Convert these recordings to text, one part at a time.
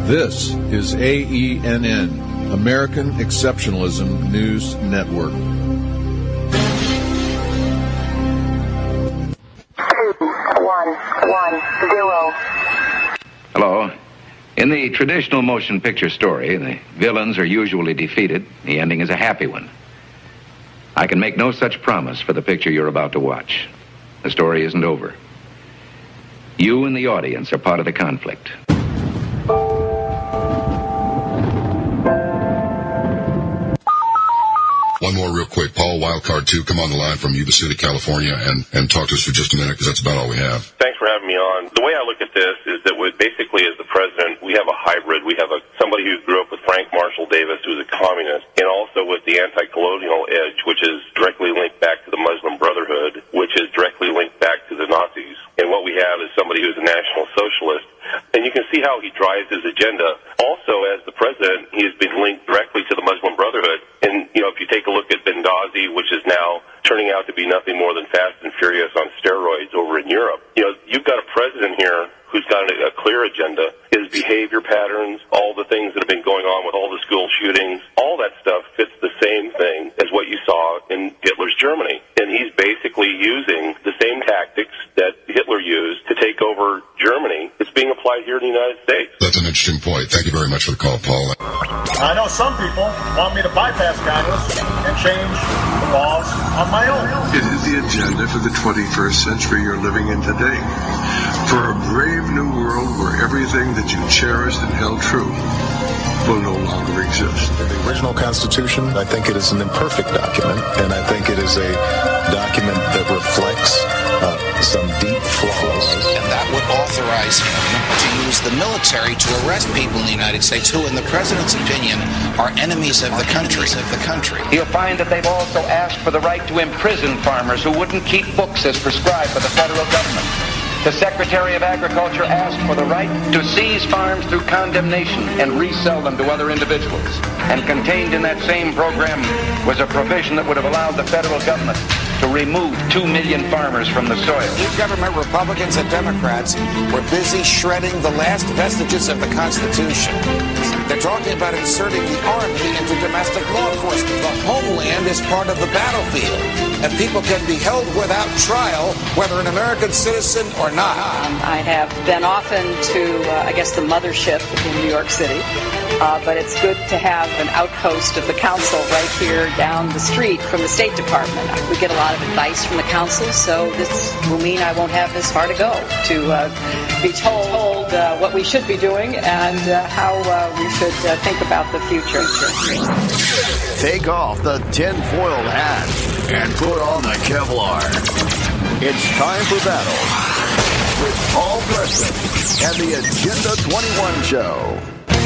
This is AENN, American Exceptionalism News Network. 2110. Hello. In the traditional motion picture story, the villains are usually defeated. The ending is a happy one. I can make no such promise for the picture you're about to watch. The story isn't over. You and the audience are part of the conflict. One more real quick. Paul, Wildcard 2, come on the line from Yuba City, California, and talk to us for just a minute, because that's about all we have. Thanks for having me on. The way I look at this is that basically as the president, we have a hybrid. We have somebody who grew up with Frank Marshall Davis, who's a communist, and also with the anti-colonial edge, which is directly linked back to the Muslim Brotherhood, which is directly linked back to the Nazis. And what we have is somebody who's a national socialist. And you can see how he drives his agenda. Also, as the president, he has been linked directly to the Muslim Brotherhood. And, if you take a look at Benghazi, which is now turning out to be nothing more than Fast and Furious on steroids over in Europe, you've got a president here who's got a clear agenda. His behavior patterns, all the things that have been going on with all the school shootings, all that stuff fits the same thing as what you saw in Hitler's Germany. And he's basically using the same tactics that Hitler used to take over Germany. It's being applied here in the United States. That's an interesting point. Thank you very much for the call, Paul. I know some people want me to bypass Congress and change the laws on my own. It is the agenda for the 21st century you're living in today. For a brave new world where everything that you cherished and held true will no longer exist. The original Constitution, I think it is an imperfect document, and I think it is a document that reflects some deep flaws. And that would authorize him to use the military to arrest people in the United States who, in the president's opinion, are enemies of the country. You'll find that they've also asked for the right to imprison farmers who wouldn't keep books as prescribed by the federal government. The Secretary of Agriculture asked for the right to seize farms through condemnation and resell them to other individuals. And contained in that same program was a provision that would have allowed the federal government to remove 2 million farmers from the soil. New government, Republicans and Democrats, were busy shredding the last vestiges of the Constitution. They're talking about inserting the Army into domestic law enforcement. The homeland is part of the battlefield, and people can be held without trial, whether an American citizen or not. I have been often to, the mothership in New York City, but it's good to have an outpost of the council right here down the street from the State Department. We get a lot of advice from the council, so this will mean I won't have this far to go to be told what we should be doing and how we should think about the future. Take off the tinfoil hat and put on the Kevlar. It's time for battle with Paul Preston and the Agenda 21 Show.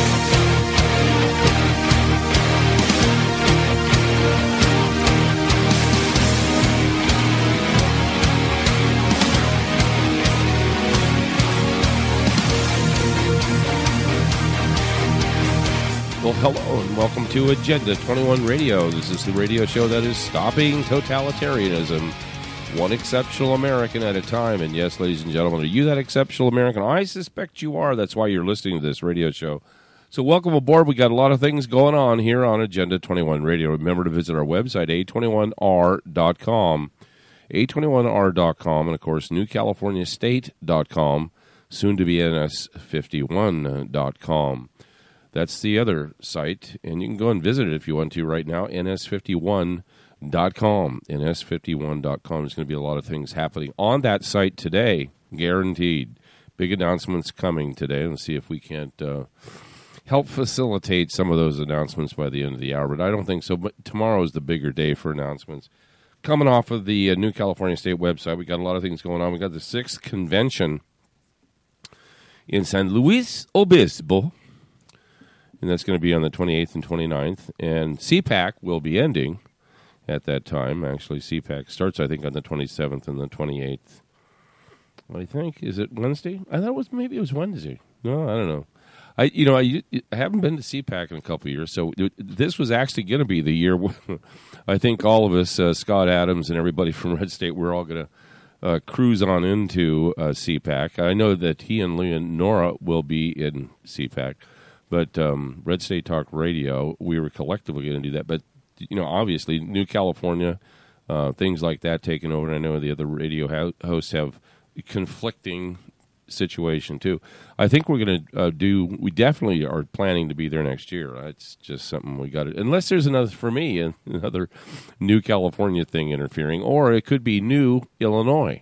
Well, hello and welcome to Agenda 21 Radio. This is the radio show that is stopping totalitarianism, one exceptional American at a time. And yes, ladies and gentlemen, are you that exceptional American? I suspect you are. That's why you're listening to this radio show. So welcome aboard. We got a lot of things going on here on Agenda 21 Radio. Remember to visit our website, a21r.com, a21r.com, and of course, newcaliforniastate.com, soon to be ns51.com. That's the other site, and you can go and visit it if you want to right now, ns51.com, ns51.com. There's going to be a lot of things happening on that site today, guaranteed. Big announcements coming today. Let's see if we can't help facilitate some of those announcements by the end of the hour, but I don't think so. But tomorrow is the bigger day for announcements. Coming off of the New California State website, we got a lot of things going on. We got the 6th convention in San Luis Obispo, and that's going to be on the 28th and 29th. And CPAC will be ending at that time. Actually, CPAC starts, I think, on the 27th and the 28th. I think. Is it Wednesday? I thought maybe it was Wednesday. No, I don't know. I haven't been to CPAC in a couple of years, so this was actually going to be the year I think all of us, Scott Adams and everybody from Red State, we're all going to cruise on into CPAC. I know that he and Leonora will be in CPAC. But Red State Talk Radio, we were collectively going to do that. But, obviously, New California, things like that taking over. And I know the other radio hosts have conflicting situation, too. I think we're going to we definitely are planning to be there next year. It's just something we got to, unless there's another New California thing interfering, or it could be New Illinois.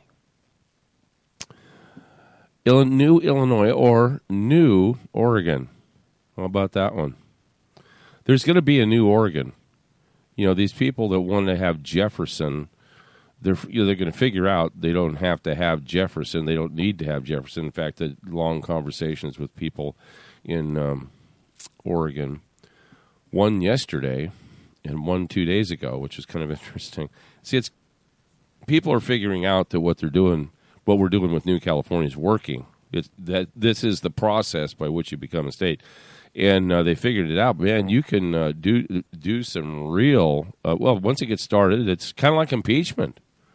New Illinois or New Oregon. How about that one? There's going to be a New Oregon. These people that want to have Jefferson, they're going to figure out they don't have to have Jefferson. They don't need to have Jefferson. In fact, the long conversations with people in Oregon, one yesterday and one 2 days ago, which is kind of interesting. See, people are figuring out that what we're doing with New California is working. This is the process by which you become a state. And they figured it out. Man, you can do some real once it gets started, it's kind of like impeachment.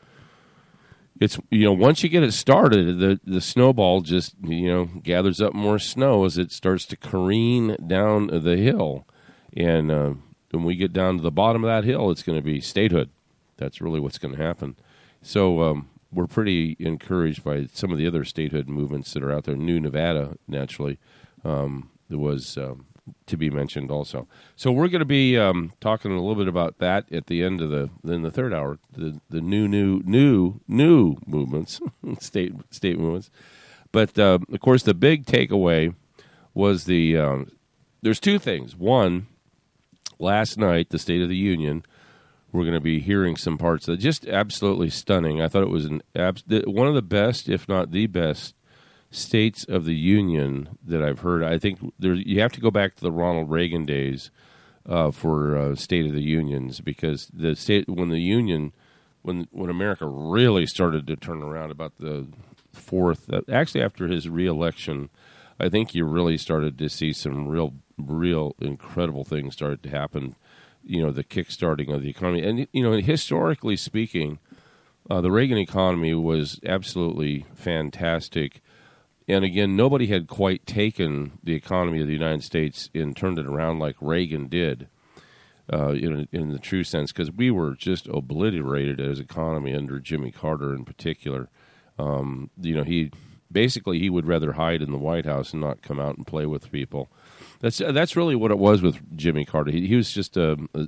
It's once you get it started, the snowball just gathers up more snow as it starts to careen down the hill, and when we get down to the bottom of that hill, it's going to be statehood. That's really what's going to happen. So we're pretty encouraged by some of the other statehood movements that are out there. New Nevada, naturally, there was to be mentioned also. So we're going to be talking a little bit about that at the end of the third hour, the new movements, state movements. But of course, the big takeaway was there's two things. One, last night, the State of the Union. We're going to be hearing some parts that are just absolutely stunning. I thought it was one of the best, if not the best, States of the Union that I've heard. I think you have to go back to the Ronald Reagan days for State of the Unions, because when America really started to turn around about the fourth, actually after his re-election, I think you really started to see some real incredible things started to happen. The kickstarting of the economy. And, historically speaking, the Reagan economy was absolutely fantastic. And, again, nobody had quite taken the economy of the United States and turned it around like Reagan did, in the true sense, because we were just obliterated as economy under Jimmy Carter in particular. He would rather hide in the White House and not come out and play with people. That's really what it was with Jimmy Carter. He was just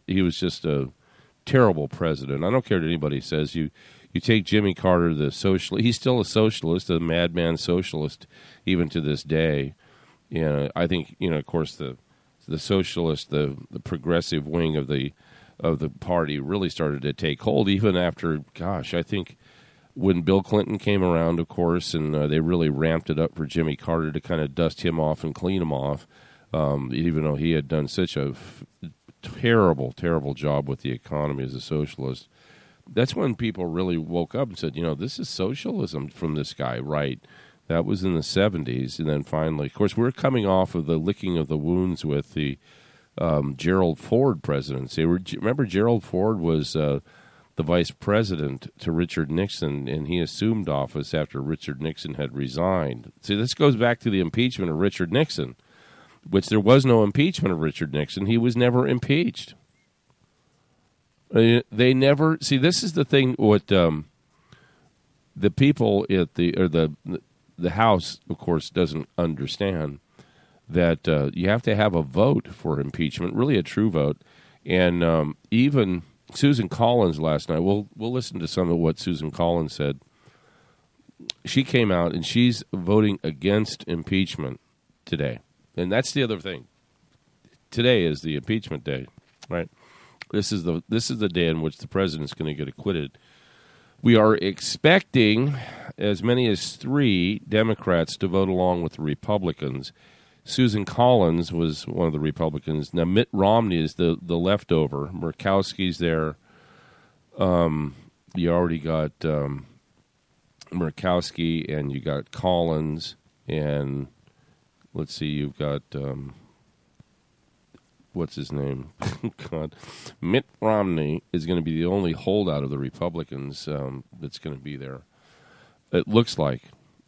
a terrible president. I don't care what anybody says. You take Jimmy Carter, the socialist. He's still a socialist, a madman socialist, even to this day. And I think of course the socialist, the progressive wing of the party really started to take hold. Even after, I think when Bill Clinton came around, of course, and they really ramped it up for Jimmy Carter to kind of dust him off and clean him off. Even though he had done such a terrible, terrible job with the economy as a socialist, that's when people really woke up and said, this is socialism from this guy, right? That was in the 70s. And then finally, of course, we're coming off of the licking of the wounds with the Gerald Ford presidency. Remember, Gerald Ford was the vice president to Richard Nixon, and he assumed office after Richard Nixon had resigned. See, this goes back to the impeachment of Richard Nixon, which there was no impeachment of Richard Nixon. He was never impeached. They never see. This is the thing. What the people at the House, of course, doesn't understand, that you have to have a vote for impeachment, really a true vote. And even Susan Collins last night. We'll listen to some of what Susan Collins said. She came out and she's voting against impeachment today. And that's the other thing. Today is the impeachment day, right? This is the day in which the president's going to get acquitted. We are expecting as many as 3 Democrats to vote along with the Republicans. Susan Collins was one of the Republicans. Now, Mitt Romney is the leftover. Murkowski's there. You already got Murkowski, and you got Collins, and let's see, you've got, what's his name? God. Mitt Romney is going to be the only holdout of the Republicans that's going to be there. It looks like.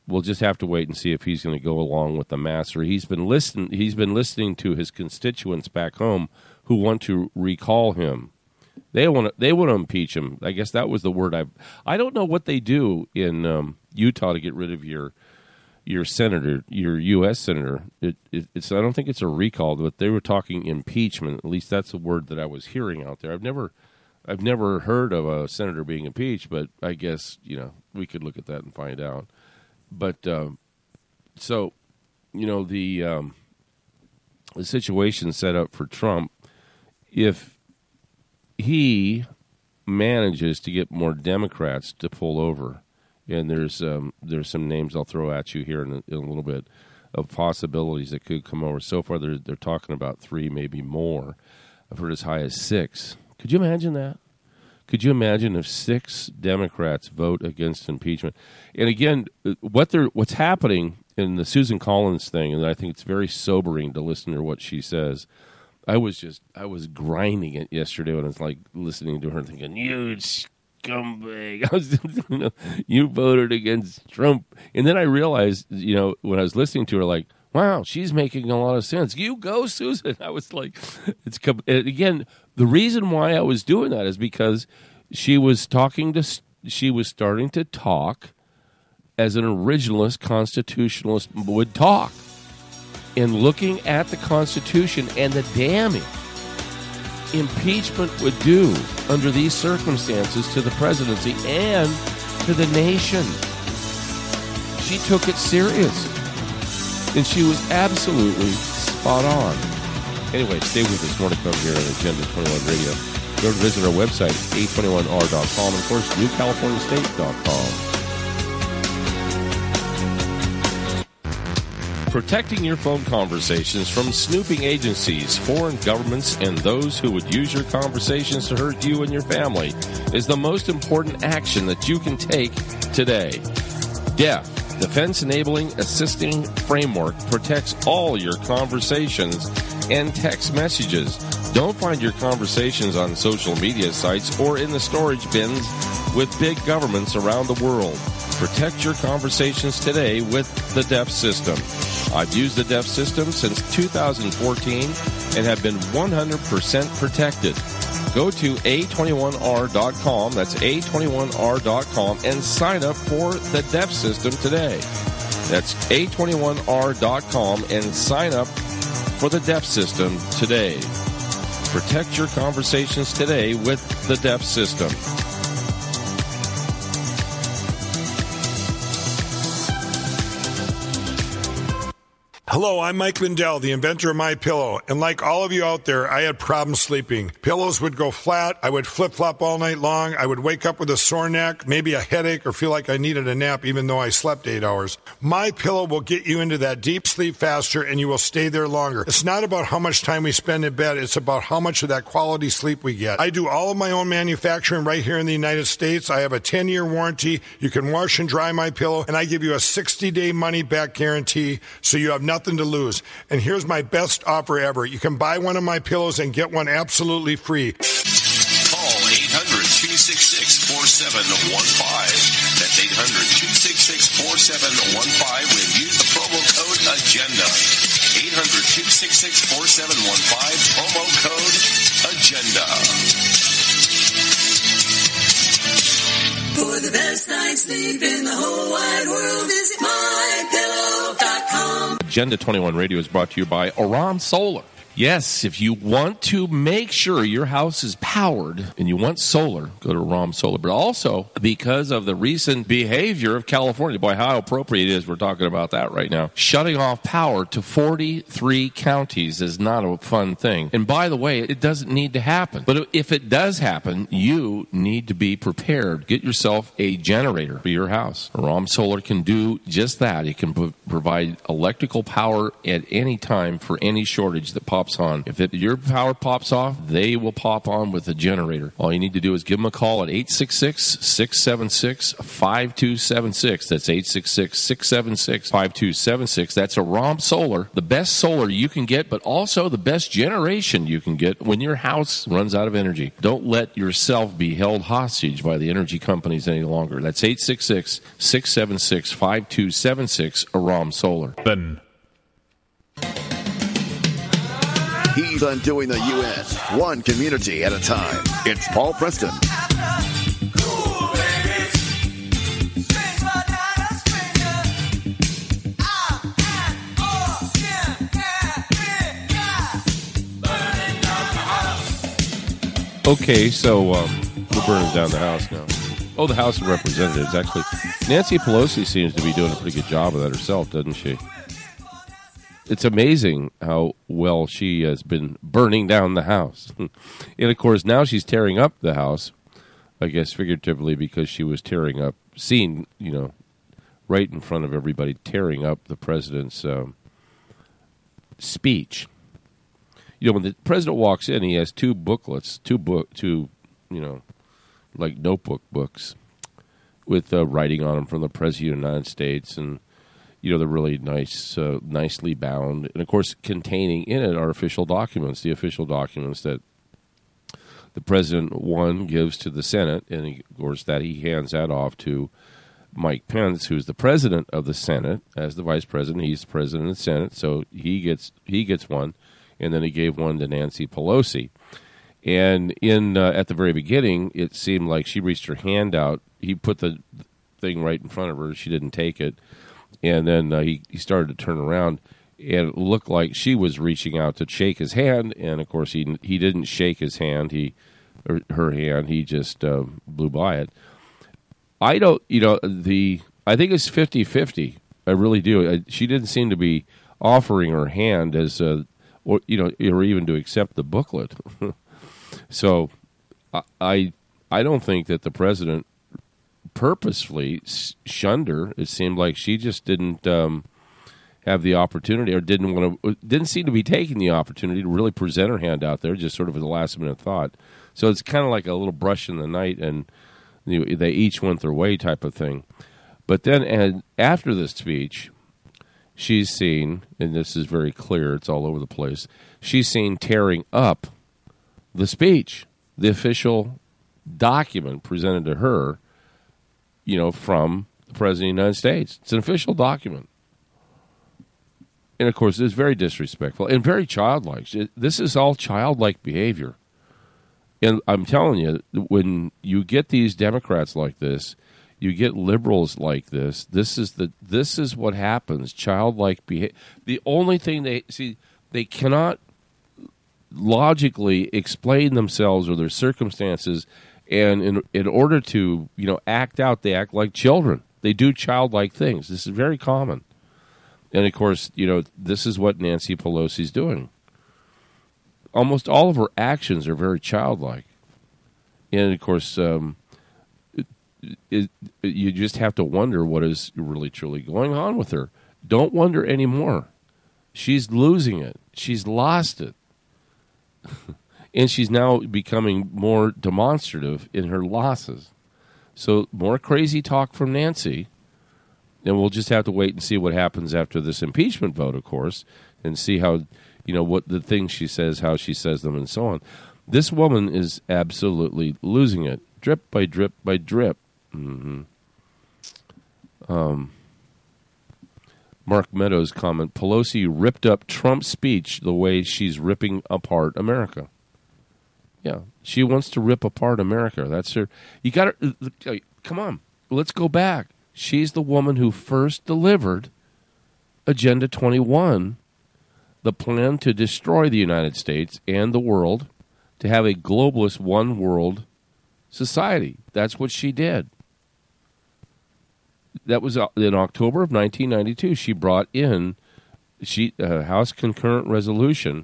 we'll just have to wait and see if he's going to go along with the master. He's been listening to his constituents back home who want to recall him. They want to impeach him. I guess that was the word. I don't know what they do in Utah to get rid of your senator, your U.S. senator. It's I don't think it's a recall, but they were talking impeachment. At least that's the word that I was hearing out there. I've never heard of a senator being impeached, but I guess we could look at that and find out. But so the situation set up for Trump, if he manages to get more Democrats to pull over, and there's some names I'll throw at you here in a little bit of possibilities that could come over. So far, they're talking about 3, maybe more. I've heard as high as 6. Could you imagine that? Could you imagine if 6 Democrats vote against impeachment? And again, what's happening in the Susan Collins thing, and I think it's very sobering to listen to what she says. I was grinding it yesterday when I was like listening to her, thinking, "You scumbag! You voted against Trump." And then I realized, when I was listening to her, like, wow, she's making a lot of sense. You go, Susan. I was like, again, the reason why I was doing that is because she was starting to talk as an originalist constitutionalist would talk, and looking at the Constitution and the damage impeachment would do under these circumstances to the presidency and to the nation. She took it serious. And she was absolutely spot on. Anyway, stay with us. More to come here on Agenda 21 Radio. Go to visit our website, a21r.com, and of course, newcaliforniastate.com. Protecting your phone conversations from snooping agencies, foreign governments, and those who would use your conversations to hurt you and your family is the most important action that you can take today. DEF, Defense Enabling Assisting Framework, protects all your conversations and text messages. Don't find your conversations on social media sites or in the storage bins with big governments around the world. Protect your conversations today with the DEF system. I've used the DEF system since 2014 and have been 100% protected. Go to a21r.com, that's a21r.com, and sign up for the DEF system today. That's a21r.com and sign up for the DEF system today. Protect your conversations today with the DEF system. Hello, I'm Mike Lindell, the inventor of MyPillow, and like all of you out there, I had problems sleeping. Pillows would go flat, I would flip-flop all night long, I would wake up with a sore neck, maybe a headache, or feel like I needed a nap even though I slept 8 hours. MyPillow will get you into that deep sleep faster, and you will stay there longer. It's not about how much time we spend in bed, it's about how much of that quality sleep we get. I do all of my own manufacturing right here in the United States. I have a 10-year warranty. You can wash and dry MyPillow, and I give you a 60-day money-back guarantee, so you have nothing to lose. And here's my best offer ever. You can buy one of my pillows and get one absolutely free. Call 800-266-4715. That's 800-266-4715 and use the promo code AGENDA. 800-266-4715, promo code AGENDA. For the best night's sleep in the whole wide world, visit mypillow.com. Agenda 21 Radio is brought to you by Aram Solar. Yes, if you want to make sure your house is powered and you want solar, go to Aram Solar. But also, because of the recent behavior of California, boy, how appropriate it is we're talking about that right now. Shutting off power to 43 counties is not a fun thing. And by the way, it doesn't need to happen. But if it does happen, you need to be prepared. Get yourself a generator for your house. Aram Solar can do just that. It can provide electrical power at any time for any shortage that pops pops on. If your power pops off, they will pop on with a generator. All you need to do is give them a call at 866-676-5276. That's 866-676-5276. That's Aram Solar, the best solar you can get, but also the best generation you can get when your house runs out of energy. Don't let yourself be held hostage by the energy companies any longer. That's 866-676-5276, Aram Solar. He's undoing the U.S. one community at a time. It's Paul Preston. Okay, so we're burning down the House now. Oh, the House of Representatives. Actually, Nancy Pelosi seems to be doing a pretty good job of that herself, doesn't she? It's amazing how well she has been burning down the House. And, of course, now she's tearing up the House, I guess figuratively, because she was tearing up, seen, right in front of everybody, tearing up the president's speech. When the president walks in, he has two booklets, like notebook books with writing on them from the President of the United States, and they're really nice, nicely bound, and of course containing in it are official documents, the official documents that the president gives to the Senate, and of course that he hands that off to Mike Pence, who's the president of the Senate, as the vice president. He's the president of the Senate, so he gets one. And then he gave one to Nancy Pelosi. And at the very beginning, it seemed like she reached her hand out. He put the thing right in front of her. She didn't take it. And then he started to turn around, and it looked like she was reaching out to shake his hand. And, of course, he didn't shake his hand, her hand. He just blew by it. I don't, I think it's 50-50. I really do. She didn't seem to be offering her hand as or even to accept the booklet. So I don't think that the president purposefully shunned her. It seemed like she just didn't have the opportunity, or didn't seem to be taking the opportunity to really present her hand out there, just sort of as a last minute thought. So it's kind of like a little brush in the night, and they each went their way type of thing. But then after the speech, she's seen, and this is very clear, it's all over the place, she's seen tearing up the speech, the official document presented to her, from the President of the United States. It's an official document. And, of course, it's very disrespectful and very childlike. This is all childlike behavior. And I'm telling you, when you get these Democrats like this, you get liberals like this. This is what happens. Childlike behavior. The only thing they cannot logically explain themselves or their circumstances, and in order to act out, they act like children. They do childlike things. This is very common. And of course, this is what Nancy Pelosi's doing. Almost all of her actions are very childlike, and of course. You just have to wonder what is really truly going on with her. Don't wonder anymore. She's losing it. She's lost it. And she's now becoming more demonstrative in her losses. So more crazy talk from Nancy, and we'll just have to wait and see what happens after this impeachment vote, of course, and see how, what the things she says, how she says them, and so on. This woman is absolutely losing it, drip by drip by drip. Mm-hmm. Mark Meadows' comment: Pelosi ripped up Trump's speech the way she's ripping apart America. Yeah, she wants to rip apart America. That's her. You got to come on. Let's go back. She's the woman who first delivered Agenda 21, the plan to destroy the United States and the world, to have a globalist one world society. That's what she did. That was in October of 1992. She brought in House Concurrent Resolution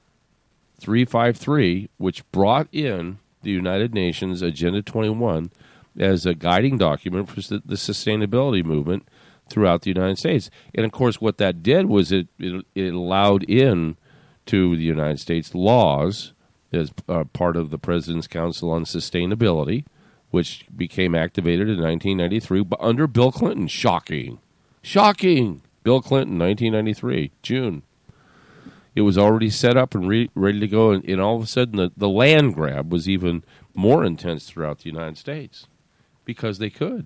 353, which brought in the United Nations Agenda 21 as a guiding document for the sustainability movement throughout the United States. And, of course, what that did was it allowed in to the United States laws as part of the President's Council on Sustainability, which became activated in 1993 under Bill Clinton. Shocking. Bill Clinton, 1993, June. It was already set up and ready to go, and all of a sudden the land grab was even more intense throughout the United States because they could.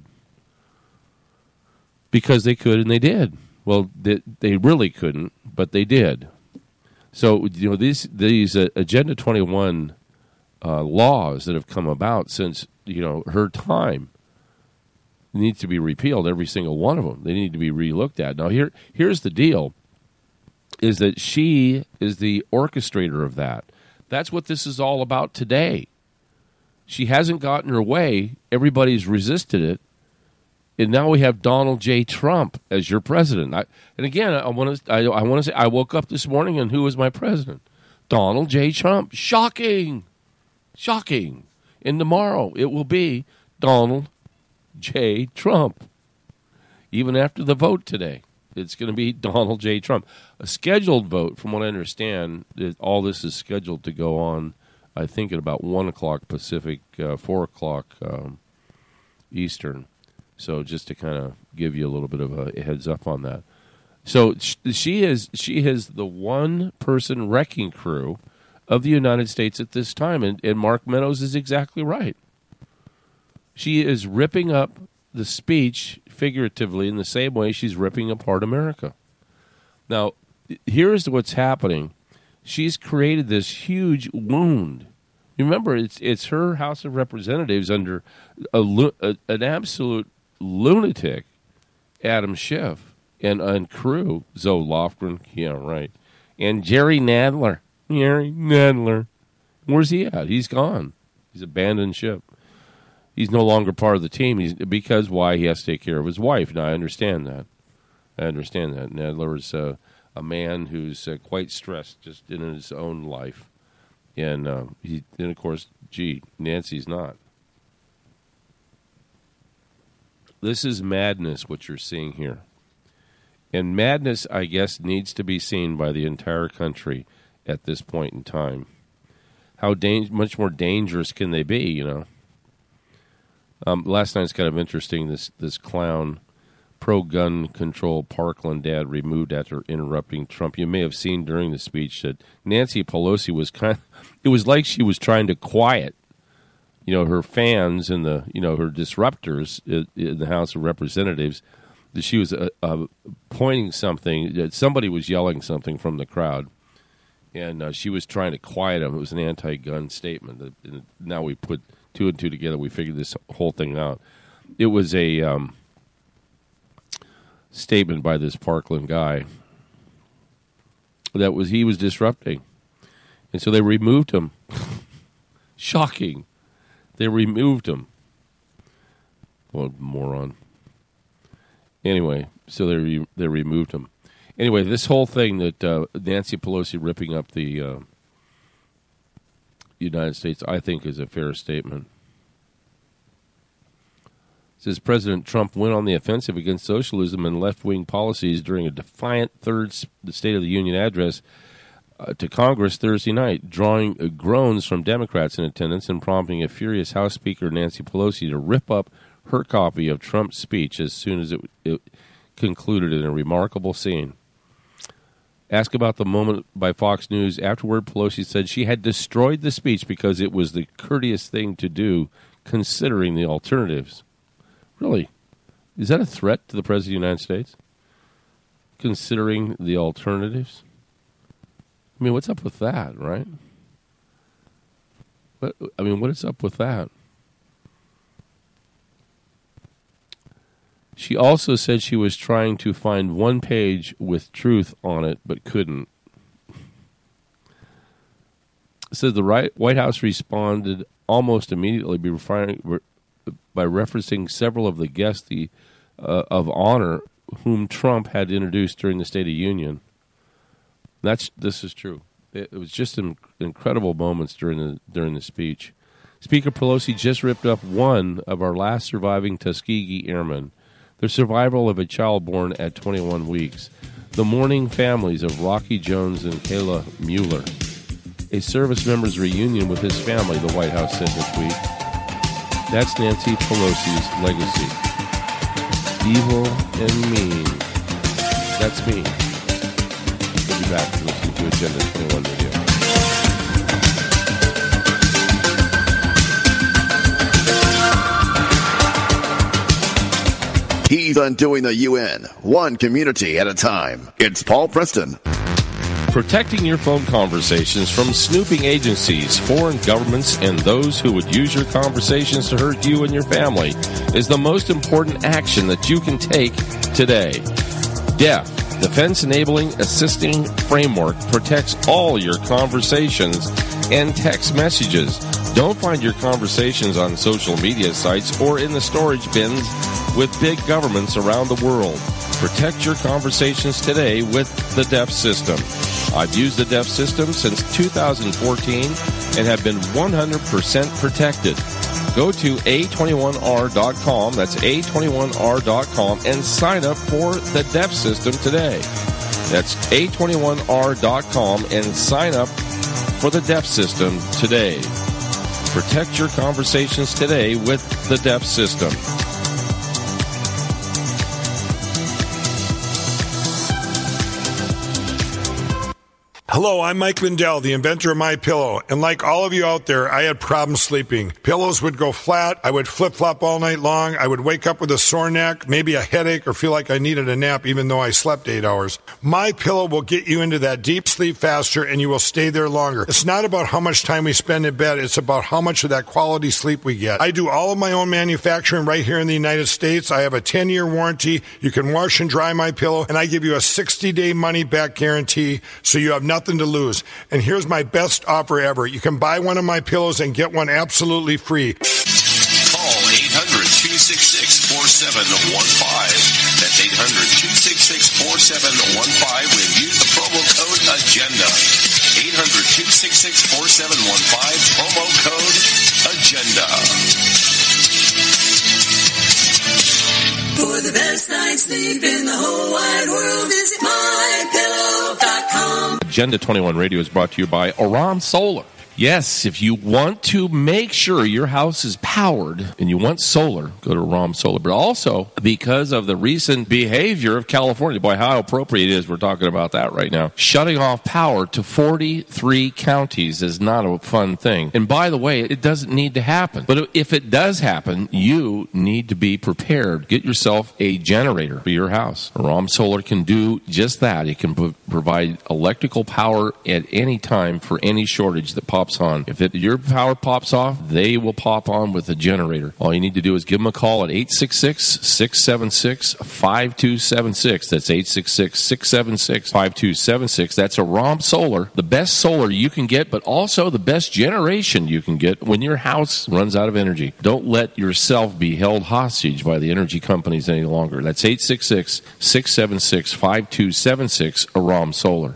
Because they could, and they did. Well, they really couldn't, but they did. So, these Agenda 21 laws that have come about since, her time need to be repealed, every single one of them. They need to be relooked at. Now, here's the deal, is that she is the orchestrator of that. That's what this is all about today. She hasn't gotten her way. Everybody's resisted it. And now we have Donald J. Trump as your president. I want to say, I woke up this morning and who was my president? Donald J. Trump. Shocking. And tomorrow it will be Donald J. Trump. Even after the vote today, it's going to be Donald J. Trump. A scheduled vote, from what I understand, all this is scheduled to go on, I think, at about 1 o'clock Pacific, 4 o'clock Eastern. So just to kind of give you a little bit of a heads up on that. So she is the one-person wrecking crew of the United States at this time, and Mark Meadows is exactly right. She is ripping up the speech figuratively in the same way she's ripping apart America. Now, here's what's happening. She's created this huge wound. Remember, it's her House of Representatives under an absolute lunatic, Adam Schiff, and crew, Zoe Lofgren, yeah, right, and Jerry Nadler. Where's he at? He's gone. He's abandoned ship. He's no longer part of the team. Because why? He has to take care of his wife. Now, I understand that. Nadler is a man who's quite stressed just in his own life. And, of course, Nancy's not. This is madness, what you're seeing here. And madness, I guess, needs to be seen by the entire country at this point in time. How much more dangerous can they be, Last night's kind of interesting. This clown, pro-gun control Parkland dad removed after interrupting Trump. You may have seen during the speech that Nancy Pelosi was it was like she was trying to quiet her fans and her disruptors in the House of Representatives. That she was pointing something. Somebody was yelling something from the crowd, and she was trying to quiet them. It was an anti-gun statement. Now we put two and two together. We figured this whole thing out. It was a statement by this Parkland guy he was disrupting, and so they removed him. Shocking. They removed him. What a moron. Anyway, so they removed him. Anyway, this whole thing that Nancy Pelosi ripping up the United States, I think, is a fair statement. It says President Trump went on the offensive against socialism and left-wing policies during a defiant third State of the Union address to Congress Thursday night, drawing groans from Democrats in attendance and prompting a furious House Speaker Nancy Pelosi to rip up her copy of Trump's speech as soon as it concluded in a remarkable scene. Asked about the moment by Fox News, afterward Pelosi said she had destroyed the speech because it was the courteous thing to do, considering the alternatives. Really? Is that a threat to the President of the United States? Considering the alternatives? I mean, what's up with that, right? What is up with that? She also said she was trying to find one page with truth on it, but couldn't. It says the White House responded almost immediately by referencing several of the guests of honor whom Trump had introduced during the State of the Union. This is true. It was just incredible moments during the speech. Speaker Pelosi just ripped up one of our last surviving Tuskegee airmen. The survival of a child born at 21 weeks. the mourning families of Rocky Jones and Kayla Mueller. A service member's reunion with his family, the White House said this week. That's Nancy Pelosi's legacy. Evil and mean. That's me. We'll be back to listen to Agenda 21 Radio. He's undoing the UN, one community at a time. It's Paul Preston. Protecting your phone conversations from snooping agencies, foreign governments, and those who would use your conversations to hurt you and your family is the most important action that you can take today. DEF, Defense Enabling Assisting Framework, protects all your conversations and text messages. Don't find your conversations on social media sites or in the storage bins with big governments around the world. Protect your conversations today with the DEF system. I've used the DEF system since 2014 and have been 100% protected. Go to A21R.com, that's A21R.com, and sign up for the DEF system today. That's A21R.com and sign up for the DEF system today. Protect your conversations today with the DEF system. Hello, I'm Mike Lindell, the inventor of MyPillow, and like all of you out there, I had problems sleeping. Pillows would go flat, I would flip-flop all night long, I would wake up with a sore neck, maybe a headache, or feel like I needed a nap even though I slept 8 hours. MyPillow will get you into that deep sleep faster and you will stay there longer. It's not about how much time we spend in bed, it's about how much of that quality sleep we get. I do all of my own manufacturing right here in the United States. I have a 10-year warranty. You can wash and dry MyPillow, and I give you a 60-day money-back guarantee, so you have nothing to lose. And here's my best offer ever. You can buy one of my pillows and get one absolutely free. Call 800-266-4715. That's 800-266-4715 when use the promo code AGENDA. 800-266-4715, promo code AGENDA. For the best night's sleep in the whole wide world, visit MyPillow.com. Agenda 21 Radio is brought to you by Aram Solar. Yes, if you want to make sure your house is powered and you want solar, go to Aram Solar. But also, because of the recent behavior of California, boy, how appropriate it is we're talking about that right now. Shutting off power to 43 counties is not a fun thing. And by the way, it doesn't need to happen. But if it does happen, you need to be prepared. Get yourself a generator for your house. Aram Solar can do just that. It can provide electrical power at any time for any shortage that pops on. If your power pops off, they will pop on with a generator. All you need to do is give them a call at 866-676-5276. That's 866-676-5276. That's Aram Solar, the best solar you can get, but also the best generation you can get when your house runs out of energy. Don't let yourself be held hostage by the energy companies any longer. That's 866-676-5276, Aram Solar.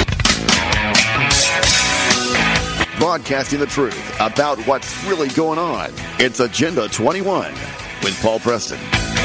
Broadcasting the truth about what's really going on. It's Agenda 21 with Paul Preston.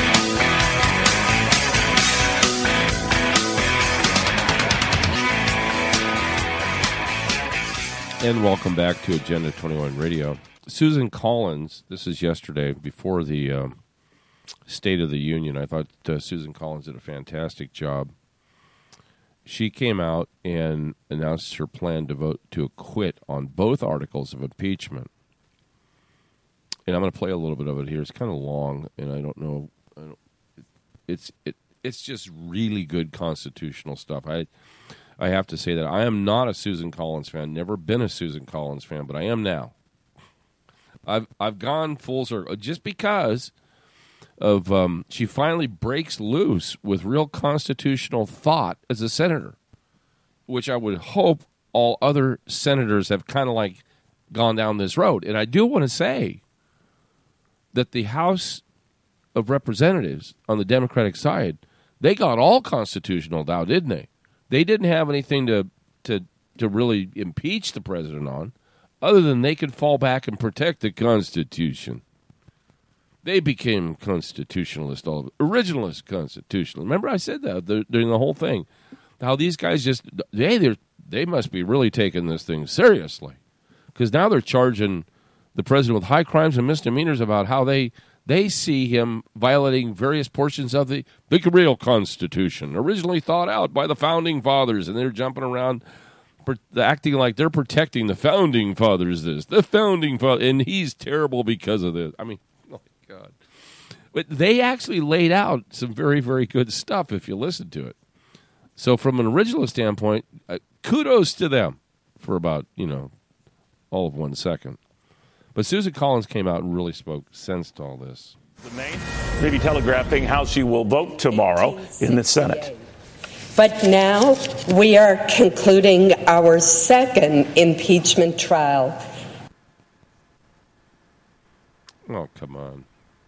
And welcome back to Agenda 21 Radio. Susan Collins, this is yesterday before the State of the Union. I thought Susan Collins did a fantastic job. She came out and announced her plan to vote to acquit on both articles of impeachment. And I'm going to play a little bit of it here. It's kind of long, and I don't know. It's just really good constitutional stuff. I have to say that I am not a Susan Collins fan. Never been a Susan Collins fan, but I am now. I've gone full circle just because of she finally breaks loose with real constitutional thought as a senator, which I would hope all other senators have kind of like gone down this road. And I do want to say that the House of Representatives on the Democratic side, they got all constitutional now, didn't they? They didn't have anything to really impeach the president on, other than they could fall back and protect the Constitution. They became constitutionalist, originalist constitutional. Remember I said that during the whole thing. how these guys just they must be really taking this thing seriously, because now they're charging the president with high crimes and misdemeanors about how they see him violating various portions of the real Constitution, originally thought out by the Founding Fathers, and they're jumping around acting like they're protecting the Founding Fathers, and he's terrible because of this. I mean, oh my God. But they actually laid out some very, very good stuff if you listen to it. So from an original standpoint, kudos to them for about, all of 1 second. But Susan Collins came out and really spoke sense to all this. Maybe telegraphing how she will vote tomorrow in the Senate. But now we are concluding our second impeachment trial. Oh, come on.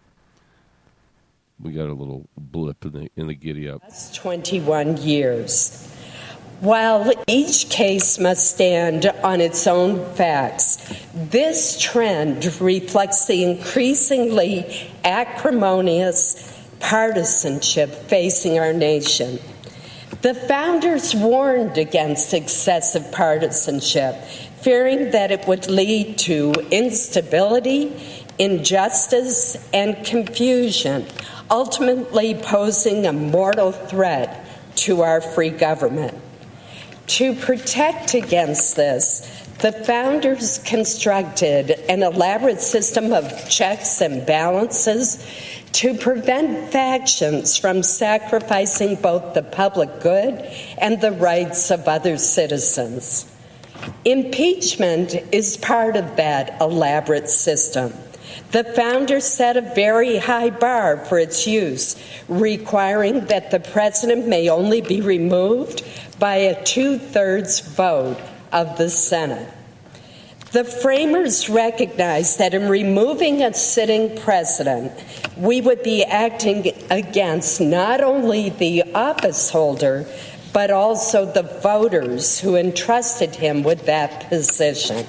We got a little blip in the giddy up. 21 years. While each case must stand on its own facts, this trend reflects the increasingly acrimonious partisanship facing our nation. The founders warned against excessive partisanship, fearing that it would lead to instability, injustice, and confusion, ultimately posing a mortal threat to our free government. To protect against this, the founders constructed an elaborate system of checks and balances to prevent factions from sacrificing both the public good and the rights of other citizens. Impeachment is part of that elaborate system. The founders set a very high bar for its use, requiring that the president may only be removed by a 2/3 vote of the Senate. The framers recognized that in removing a sitting president, we would be acting against not only the office holder, but also the voters who entrusted him with that position.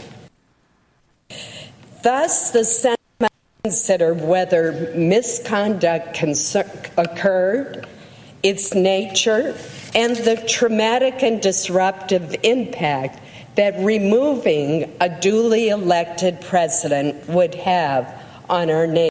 Thus, the Senate must consider whether misconduct occurred, its nature, and the traumatic and disruptive impact that removing a duly elected president would have on our nation.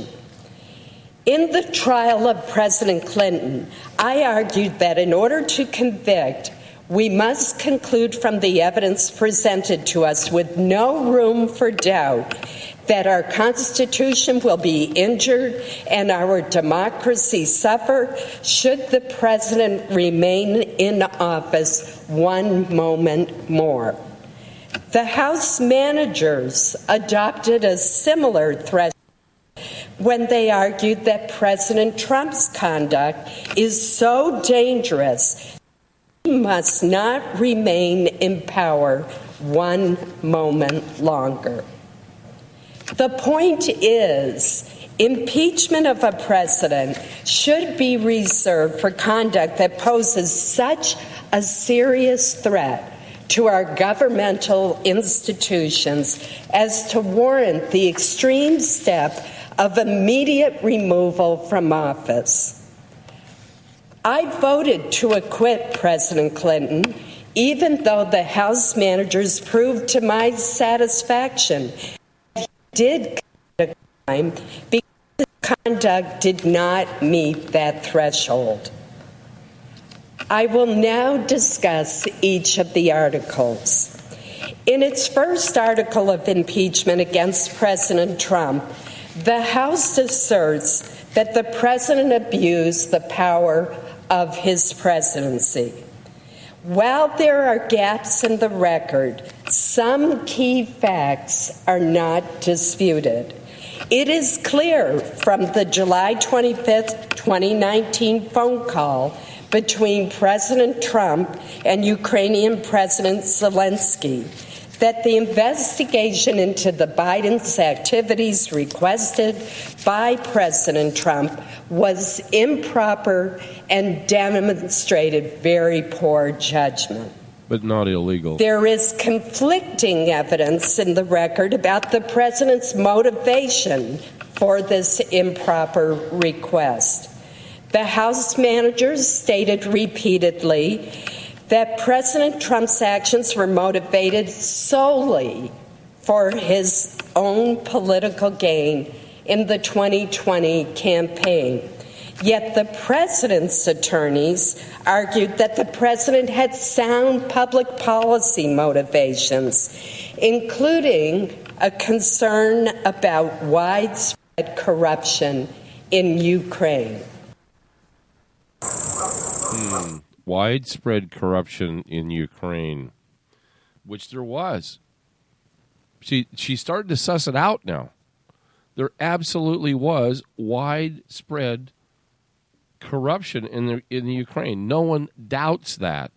In the trial of President Clinton, I argued that in order to convict, we must conclude from the evidence presented to us with no room for doubt that our Constitution will be injured and our democracy suffer should the president remain in office one moment more. The House managers adopted a similar threshold when they argued that President Trump's conduct is so dangerous he must not remain in power one moment longer. The point is, impeachment of a president should be reserved for conduct that poses such a serious threat to our governmental institutions as to warrant the extreme step of immediate removal from office. I voted to acquit President Clinton, even though the House managers proved to my satisfaction that he did commit a crime because his conduct did not meet that threshold. I will now discuss each of the articles. In its first article of impeachment against President Trump, the House asserts that the president abused the power of his presidency. While there are gaps in the record, some key facts are not disputed. It is clear from the July 25th, 2019 phone call between President Trump and Ukrainian President Zelensky that the investigation into the Biden's activities requested by President Trump was improper and demonstrated very poor judgment. But not illegal. There is conflicting evidence in the record about the president's motivation for this improper request. The House managers stated repeatedly that President Trump's actions were motivated solely for his own political gain in the 2020 campaign. Yet the president's attorneys argued that the president had sound public policy motivations, including a concern about widespread corruption in Ukraine. Widespread corruption in Ukraine, which there was. She started to suss it out now. There absolutely was widespread corruption in the Ukraine. No one doubts that.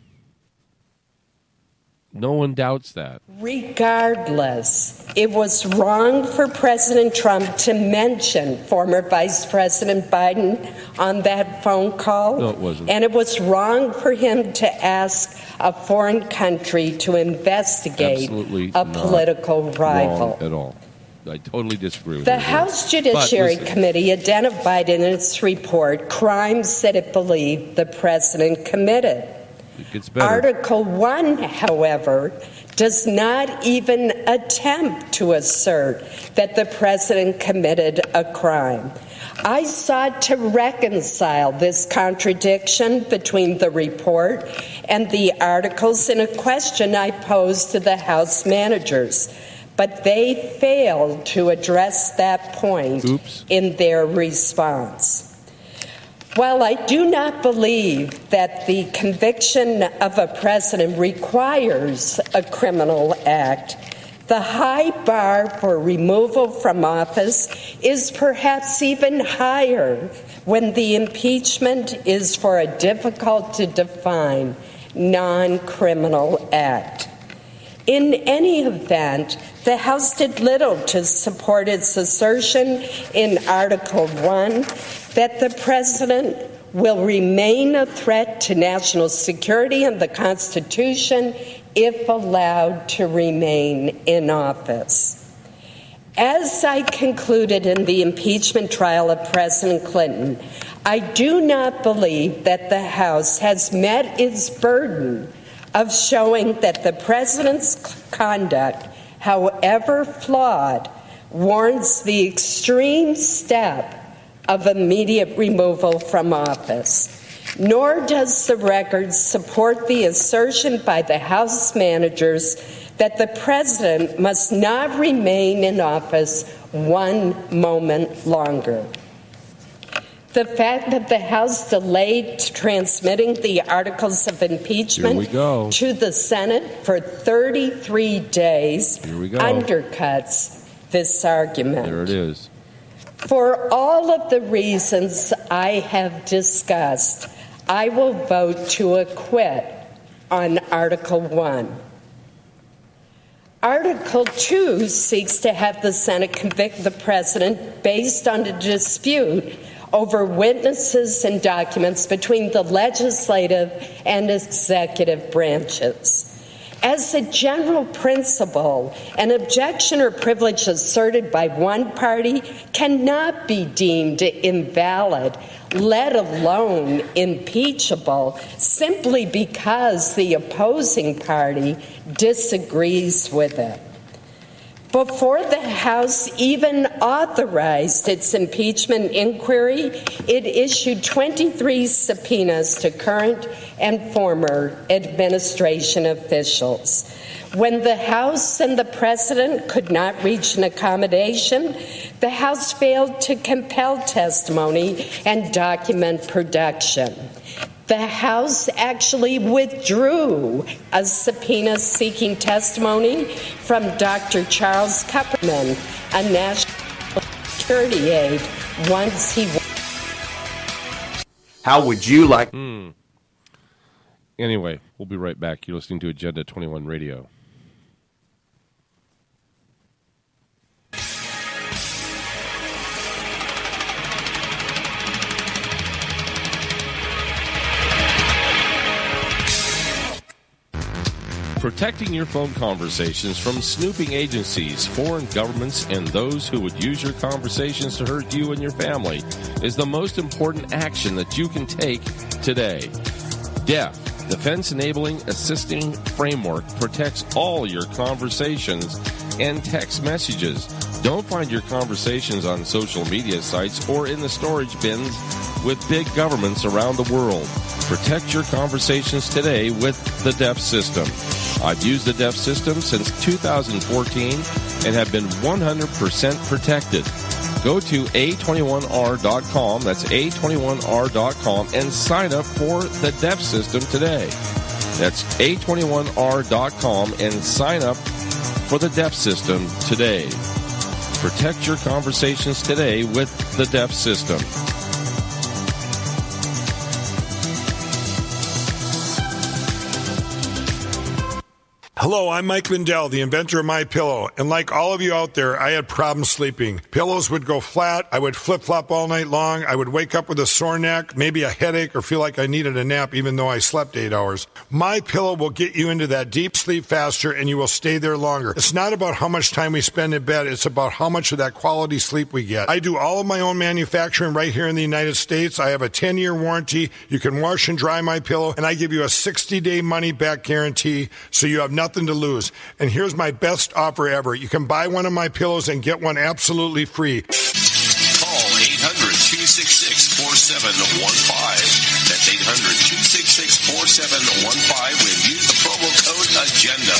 No one doubts that. Regardless, it was wrong for President Trump to mention former Vice President Biden on that phone call. No, it wasn't. And it was wrong for him to ask a foreign country to investigate a political rival. Wrong at all. I totally disagree with The you. House Judiciary Committee identified in its report crimes that it believed the president committed. It gets better. Article 1, however, does not even attempt to assert that the president committed a crime. I sought to reconcile this contradiction between the report and the articles in a question I posed to the House managers, but they failed to address that point in their response. While I do not believe that the conviction of a president requires a criminal act, the high bar for removal from office is perhaps even higher when the impeachment is for a difficult-to-define non-criminal act. In any event, the House did little to support its assertion in Article 1 that the president will remain a threat to national security and the Constitution if allowed to remain in office. As I concluded in the impeachment trial of President Clinton, I do not believe that the House has met its burden of showing that the president's conduct, however flawed, warrants the extreme step of immediate removal from office. Nor does the record support the assertion by the House managers that the president must not remain in office one moment longer. The fact that the House delayed transmitting the articles of impeachment to the Senate for 33 days undercuts this argument. There it is. For all of the reasons I have discussed, I will vote to acquit on Article 1. Article 2 seeks to have the Senate convict the president based on a dispute over witnesses and documents between the legislative and executive branches. As a general principle, an objection or privilege asserted by one party cannot be deemed invalid, let alone impeachable, simply because the opposing party disagrees with it. Before the House even authorized its impeachment inquiry, it issued 23 subpoenas to current and former administration officials. When the House and the President could not reach an accommodation, the House failed to compel testimony and document production. The House actually withdrew a subpoena seeking testimony from Dr. Charles Kupperman, a national security aide, once he... How would you like... Anyway, we'll be right back. You're listening to Agenda 21 Radio. Protecting your phone conversations from snooping agencies, foreign governments, and those who would use your conversations to hurt you and your family is the most important action that you can take today. Deaf, defense-enabling assisting framework protects all your conversations and text messages. Don't find your conversations on social media sites or in the storage bins with big governments around the world. Protect your conversations today with the DEF system. I've used the DEF system since 2014 and have been 100% protected. Go to A21R.com, that's A21R.com, and sign up for the DEF system today. That's A21R.com and sign up for the DEF system today. Protect your conversations today with the DEF system. Hello, I'm Mike Lindell, the inventor of MyPillow, and like all of you out there, I had problems sleeping. Pillows would go flat, I would flip-flop all night long, I would wake up with a sore neck, maybe a headache, or feel like I needed a nap even though I slept 8 hours. MyPillow will get you into that deep sleep faster and you will stay there longer. It's not about how much time we spend in bed, it's about how much of that quality sleep we get. I do all of my own manufacturing right here in the United States. I have a 10-year warranty. You can wash and dry MyPillow, and I give you a 60-day money-back guarantee, so you have nothing to lose. And here's my best offer ever. You can buy one of my pillows and get one absolutely free. Call 800-266-4715. That's 800-266-4715 and use the promo code AGENDA.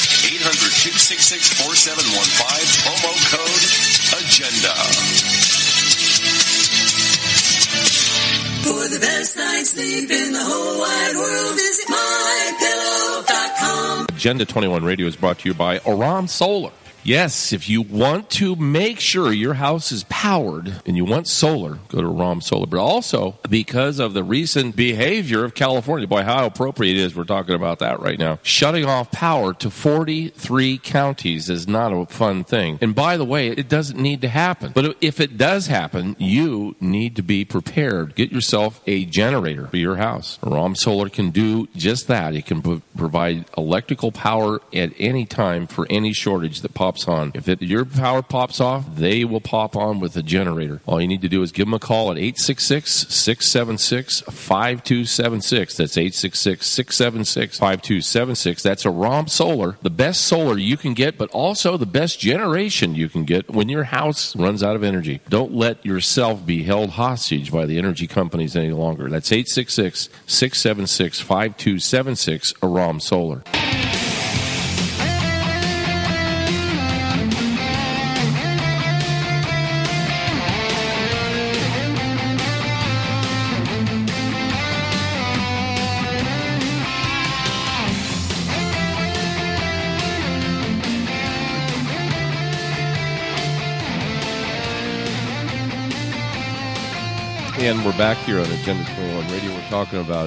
800-266-4715, promo code AGENDA. For the best night's sleep in the whole wide world, visit MyPillow.com. Agenda 21 Radio is brought to you by Aram Solar. Yes, if you want to make sure your house is powered and you want solar, go to Aram Solar. But also, because of the recent behavior of California, boy, how appropriate it is we're talking about that right now. Shutting off power to 43 counties is not a fun thing. And by the way, it doesn't need to happen. But if it does happen, you need to be prepared. Get yourself a generator for your house. Aram Solar can do just that. It can provide electrical power at any time for any shortage that pops on. If your power pops off, they will pop on with a generator. All you need to do is give them a call at 866-676-5276. That's 866-676-5276. That's Aram Solar, the best solar you can get, but also the best generation you can get when your house runs out of energy. Don't let yourself be held hostage by the energy companies any longer. That's 866-676-5276, Aram Solar. And we're back here on Agenda 21 Radio. We're talking about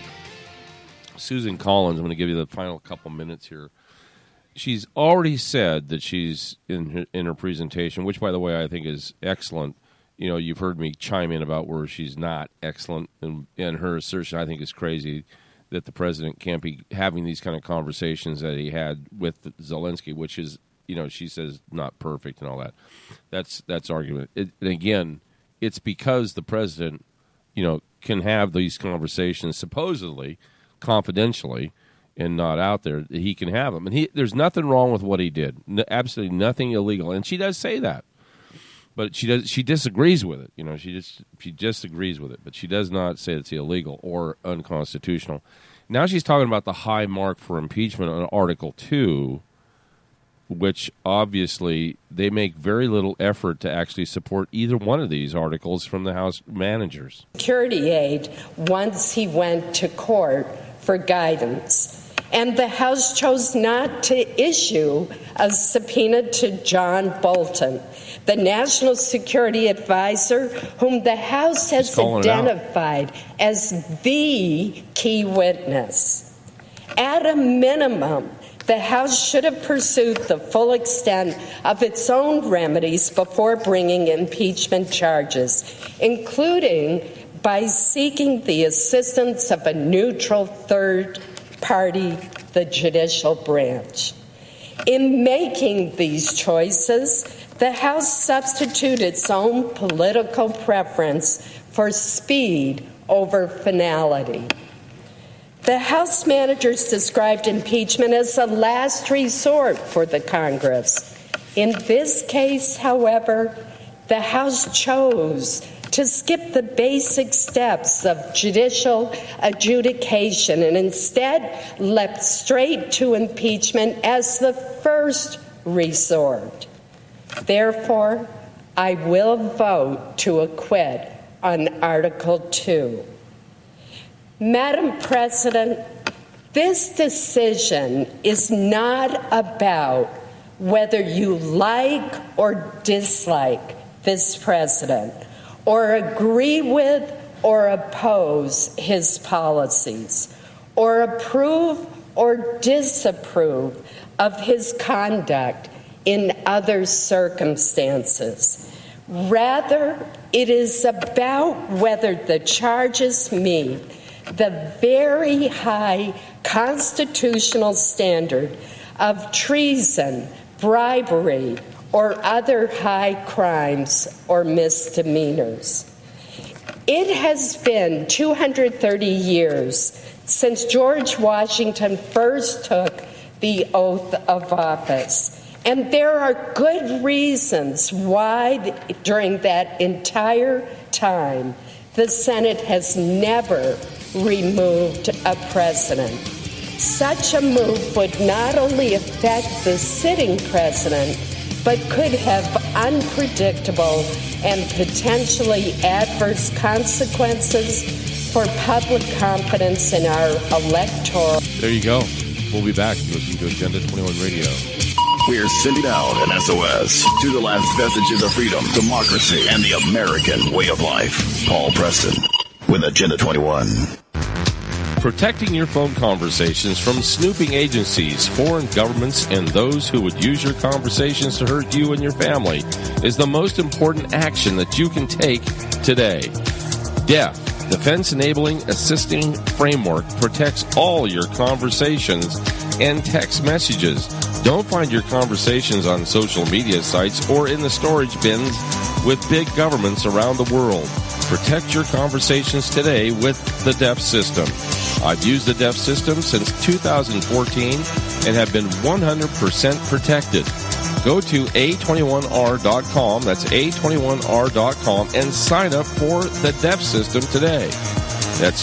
Susan Collins. I'm going to give you the final couple minutes here. She's already said that she's in her presentation, which, by the way, I think is excellent. You know, you've heard me chime in about where she's not excellent, and her assertion, I think, is crazy that the president can't be having these kind of conversations that he had with Zelensky, which is, you know, she says not perfect and all that. That's argument. And again, it's because the president, you know, can have these conversations supposedly confidentially and not out there. He can have them, and there's nothing wrong with what he did. Absolutely nothing illegal, and she does say that. But she disagrees with it. You know, she disagrees with it, but she does not say it's illegal or unconstitutional. Now she's talking about the high mark for impeachment on Article 2. Which obviously they make very little effort to actually support either one of these articles from the House managers. Security aid once he went to court for guidance. And the House chose not to issue a subpoena to John Bolton, the National Security Advisor, whom the House has identified as the key witness. At a minimum, the House should have pursued the full extent of its own remedies before bringing impeachment charges, including by seeking the assistance of a neutral third party, the judicial branch. In making these choices, the House substituted its own political preference for speed over finality. The House managers described impeachment as a last resort for the Congress. In this case, however, the House chose to skip the basic steps of judicial adjudication and instead leapt straight to impeachment as the first resort. Therefore, I will vote to acquit on Article 2. Madam President, this decision is not about whether you like or dislike this president, or agree with or oppose his policies, or approve or disapprove of his conduct in other circumstances. Rather, it is about whether the charges meet the very high constitutional standard of treason, bribery, or other high crimes or misdemeanors. It has been 230 years since George Washington first took the oath of office, and there are good reasons why during that entire time the Senate has never removed a president. Such a move would not only affect the sitting president, but could have unpredictable and potentially adverse consequences for public confidence in our electoral. There you go. We'll be back. Listening to Agenda 21 Radio. We're sending out an SOS to the last vestiges of freedom, democracy, and the American way of life. Paul Preston with Agenda 21. Protecting your phone conversations from snooping agencies, foreign governments, and those who would use your conversations to hurt you and your family is the most important action that you can take today. DEF, Defense Enabling Assisting Framework, protects all your conversations and text messages. Don't find your conversations on social media sites or in the storage bins with big governments around the world. Protect your conversations today with the DEF system. I've used the DEF system since 2014 and have been 100% protected. Go to A21R.com, that's A21R.com, and sign up for the DEF system today. That's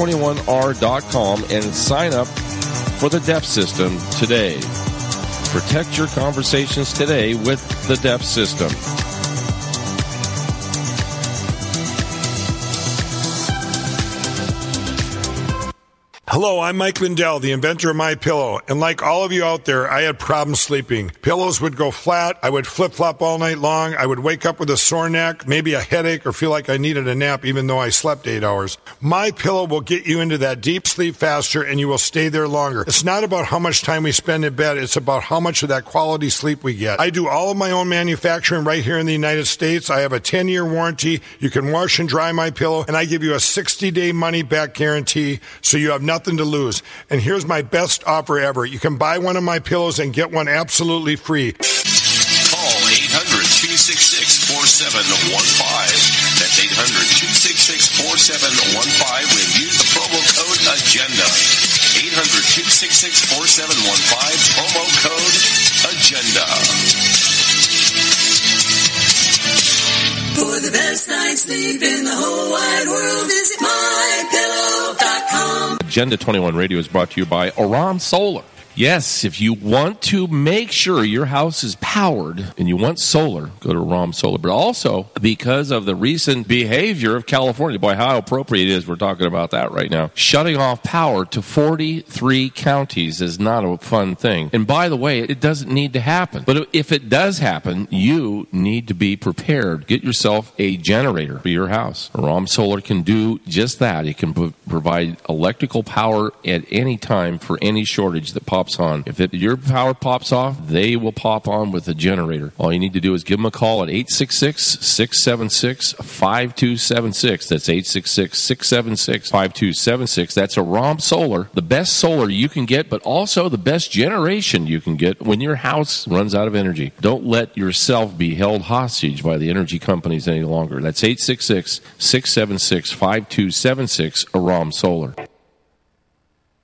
A21R.com and sign up for the DEF system today. Protect your conversations today with the DEF system. Hello, I'm Mike Lindell, the inventor of MyPillow, and like all of you out there, I had problems sleeping. Pillows would go flat, I would flip-flop all night long, I would wake up with a sore neck, maybe a headache, or feel like I needed a nap even though I slept 8 hours. MyPillow will get you into that deep sleep faster and you will stay there longer. It's not about how much time we spend in bed, it's about how much of that quality sleep we get. I do all of my own manufacturing right here in the United States. I have a 10-year warranty. You can wash and dry MyPillow, and I give you a 60-day money-back guarantee, so you have nothing to lose. And here's my best offer ever. You can buy one of my pillows and get one absolutely free. Call 800-266-4715. That's 800-266-4715 when use the promo code AGENDA. 800-266-4715, promo code AGENDA. For the best night's sleep in the whole wide world, visit MyPillow.com. Agenda 21 Radio is brought to you by Aram Solar. Yes, if you want to make sure your house is powered and you want solar, go to Aram Solar. But also, because of the recent behavior of California, boy, how appropriate it is we're talking about that right now. Shutting off power to 43 counties is not a fun thing. And by the way, it doesn't need to happen. But if it does happen, you need to be prepared. Get yourself a generator for your house. Aram Solar can do just that. It can provide electrical power at any time for any shortage that pops on. If your power pops off, they will pop on with a generator. All you need to do is give them a call at 866-676-5276. That's 866-676-5276. That's Aram Solar, the best solar you can get, but also the best generation you can get when your house runs out of energy. Don't let yourself be held hostage by the energy companies any longer. That's 866-676-5276, Aram Solar.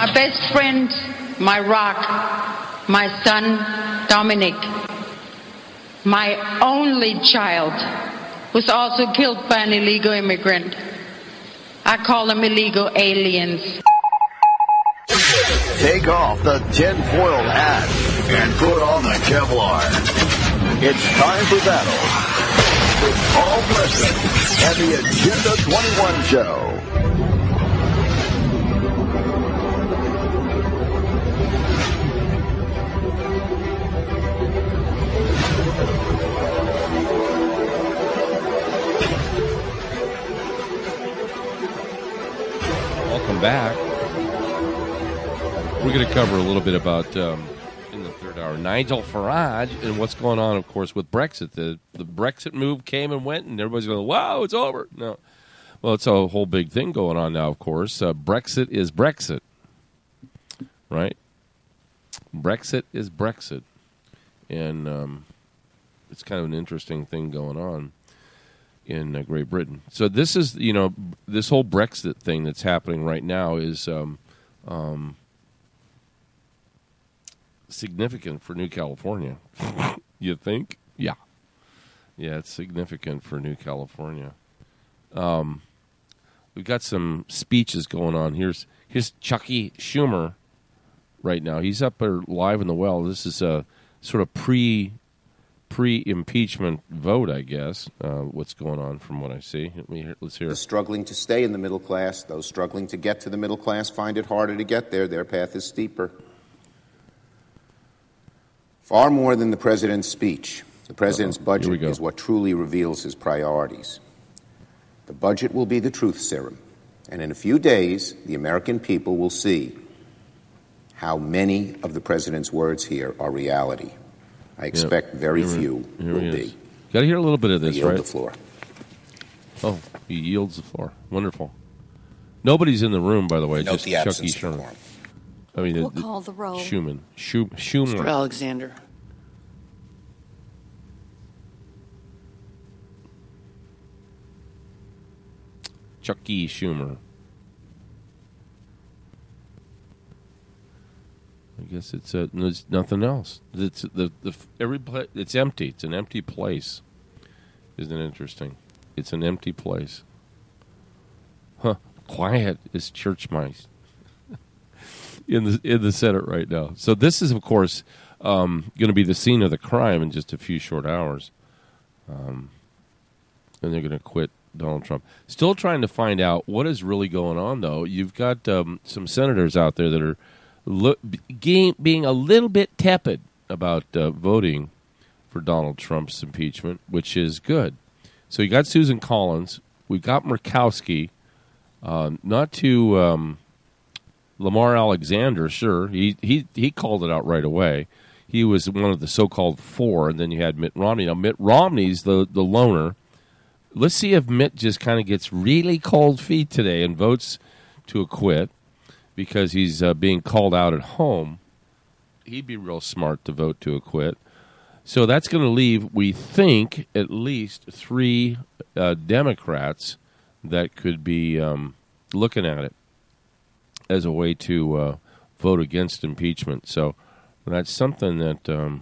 My best friend, my rock, my son, Dominic, my only child, was also killed by an illegal immigrant. I call them illegal aliens. Take off the tinfoil hat and put on the Kevlar. It's time for battle with Paul Preston and the Agenda 21 Show. Welcome back. We're going to cover a little bit about, in the third hour, Nigel Farage and what's going on, of course, with Brexit. The Brexit move came and went, and everybody's going, wow, it's over. No. Well, it's a whole big thing going on now, of course. Brexit is Brexit, right? Brexit is Brexit. And it's kind of an interesting thing going on in Great Britain. So this is, this whole Brexit thing that's happening right now is significant for New California. You think? Yeah. Yeah, it's significant for New California. We've got some speeches going on. Here's Chucky Schumer right now. He's up there live in the well. This is a sort of pre-impeachment vote, I guess, what's going on from what I see. Let's hear it. Those struggling to stay in the middle class, those struggling to get to the middle class find it harder to get there. Their path is steeper. Far more than the president's speech, the president's budget is what truly reveals his priorities. The budget will be the truth serum, and in a few days, the American people will see how many of the president's words here are reality. I expect very few will be. Got to hear a little bit of this, yield right? the floor. Oh, he yields the floor. Wonderful. Nobody's in the room, by the way. Note Just the Chucky absence Schumer. form. I mean, We'll call the roll. Schumer. Mr. Alexander. Chucky Schumer. I guess it's there's nothing else. It's it's empty. It's an empty place. Isn't it interesting? It's an empty place. Huh? Quiet as church mice in the Senate right now. So this is, of course, going to be the scene of the crime in just a few short hours, and they're going to quit Donald Trump. Still trying to find out what is really going on, though. You've got some senators out there that are being a little bit tepid about voting for Donald Trump's impeachment, which is good. So you got Susan Collins. We've got Murkowski. Not to Lamar Alexander, sure. He called it out right away. He was one of the so-called four, and then you had Mitt Romney. Now, Mitt Romney's the loner. Let's see if Mitt just kind of gets really cold feet today and votes to acquit because he's being called out at home. He'd be real smart to vote to acquit. So that's going to leave, we think, at least 3 Democrats that could be looking at it as a way to vote against impeachment. So that's something that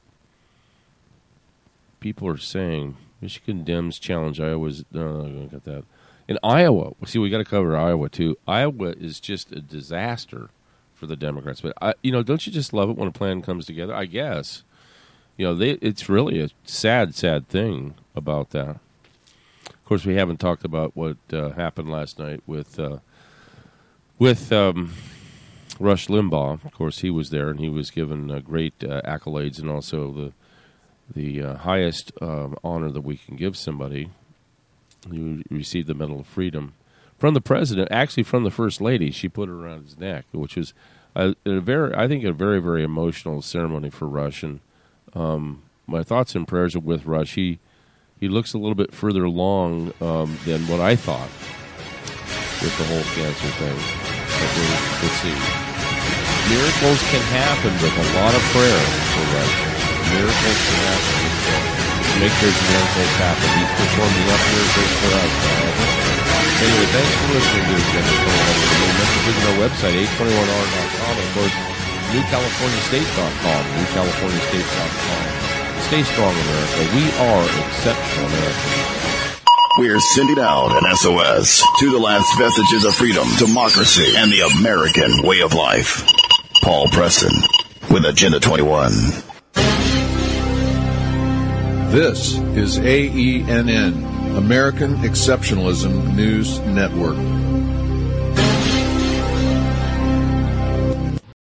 people are saying. Michigan Dems challenge Iowa's. No, I got that. In Iowa, see, we got to cover Iowa too. Iowa is just a disaster for the Democrats. But don't you just love it when a plan comes together? I guess. It's really a sad, sad thing about that. Of course, we haven't talked about what happened last night with Rush Limbaugh. Of course, he was there, and he was given great accolades and also the highest honor that we can give somebody. He received the Medal of Freedom from the president, actually from the First Lady. She put it around his neck, which was a very, very emotional ceremony for Rush. And my thoughts and prayers are with Rush. He looks a little bit further along than what I thought with the whole cancer thing. Let's see. Miracles can happen with a lot of prayer for Rush. Miracles can happen. So make those miracles happen. He's performed enough miracles for us. Anyway, thanks for listening to Agenda 21. Remember to visit our website, 821r.com, and of course, newcaliforniastate.com, newcaliforniastate.com. Stay strong, America. We are exceptional Americans. We're sending out an SOS to the last vestiges of freedom, democracy, and the American way of life. Paul Preston with Agenda 21. This is AENN, American Exceptionalism News Network.